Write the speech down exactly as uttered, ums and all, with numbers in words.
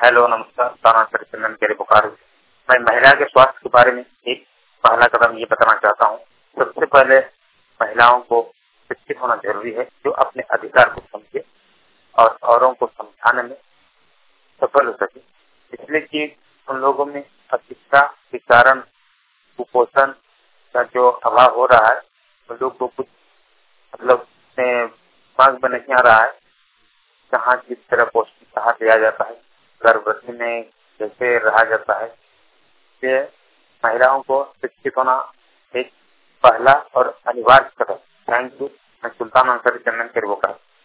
Hello नमस्कार, ताना चंदन के बुखार। मैं महिला के स्वास्थ्य के बारे में एक पहला कदम ये बताना चाहता हूँ। सबसे पहले महिलाओं को शिक्षित होना जरूरी है, जो अपने अधिकार को समझे और औरों को समझाने में सफल हो सके। इसलिए कि उन लोगों में अशिक्षा के कारण कुपोषण का जो अभाव हो रहा है, उन लोग को कुछ मतलब दिमाग में नहीं आ रहा है कहाँ किस तरह पौष्टिक आहार लिया जाता है, गर्भवती में कैसे रहा जाता है। ये महिलाओं को शिक्षित होना एक पहला और अनिवार्य कदम। Thank you. मैं सुल्तान अंसारी चंदन के बुखार।